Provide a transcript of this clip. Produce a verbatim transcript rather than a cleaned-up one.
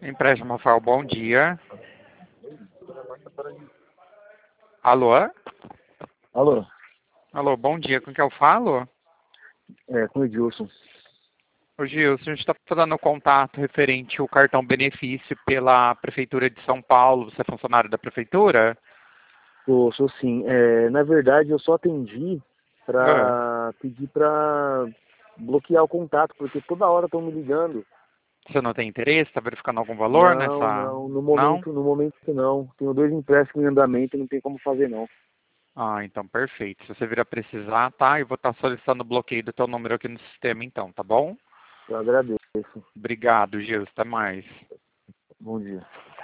Empréstimo Rafael, bom dia. Alô? Alô? Alô, bom dia. Com quem eu falo? É, com o Edilson. Ô Gilson, a gente está fazendo contato referente ao cartão benefício pela Prefeitura de São Paulo. Você é funcionário da Prefeitura? Sou, sou sim. É, na verdade, eu só atendi Ah, para pedir para bloquear o contato, porque toda hora estão me ligando. você não tem interesse? Está verificando algum valor Não, nessa... não, no Não? momento, no momento não. Tenho dois empréstimos em andamento e não tem como fazer não. Ah, então perfeito. Se você vir a precisar, tá? Eu vou estar solicitando o bloqueio do teu número aqui no sistema então, tá bom? Eu agradeço. Obrigado, Gilson. Até mais. Bom dia.